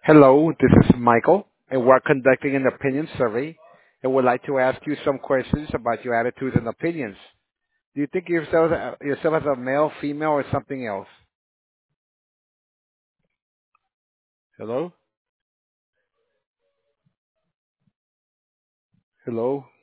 Hello, this is Michael, and we're conducting an opinion survey and would like to ask you some questions about your attitudes and opinions. Do you think yourself as a male, female, or something else? Hello? Hello?